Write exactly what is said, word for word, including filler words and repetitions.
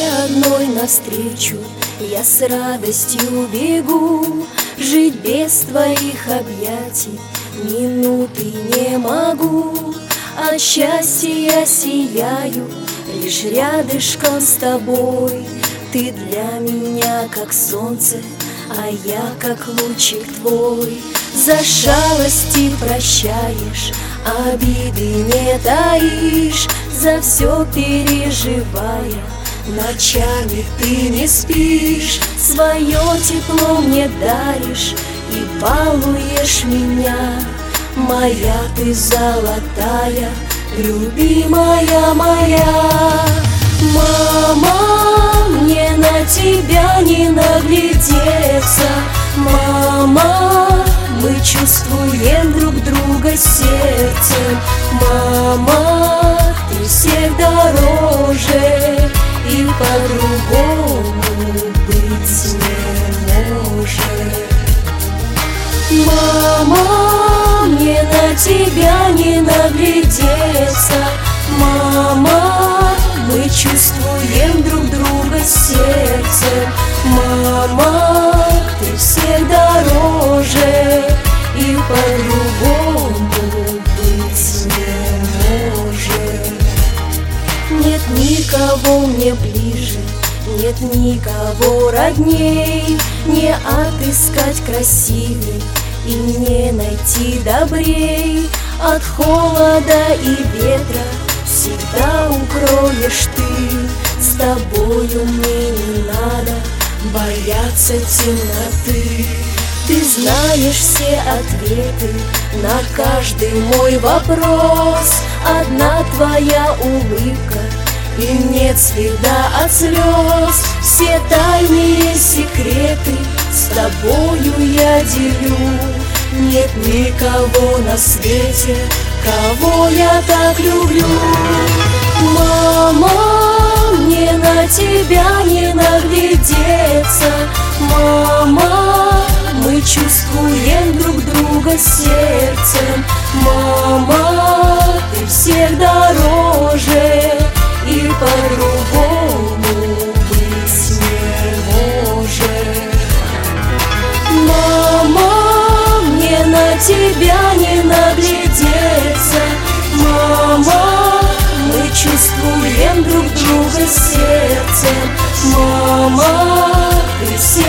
одной навстречу я с радостью бегу. Жить без твоих объятий минуты не могу. От счастья я сияю лишь рядышком с тобой. Ты для меня как солнце, а я как лучик твой. За шалости прощаешь, обиды не таишь, за все переживая, ночами ты не спишь. Свое тепло мне даришь и балуешь меня. Моя ты золотая, любимая моя. Мама, мне на тебя не наглядеться. Мама, мы чувствуем друг друга сердцем. Мама, ты всех дороже, и по-другому быть не может. Мама, мне на тебя не наглядеться. Мама, мы чувствуем друг друга сердцем. Мама, ты всех дороже, и по-другому быть не может. Нет никого мне ближе, нет никого родней, не отыскать красивей и не найти добрей. От холода и ветра всегда укроешь ты. С тобою мне не надо бояться темноты. Ты знаешь все ответы на каждый мой вопрос. Одна твоя улыбка, и нет следа от слез. Все тайные секреты с тобою я делю. Нет никого на свете, кого я так люблю. Мама, мне на тебя не наглядеться. Мама, мы чувствуем друг друга сердцем. Мама, ты всех дороже, и по-другому быть не может. Мама, мне на тебя не наглядеться. Мама, мы чувствуем друг друга сердцем. Мама, ты всех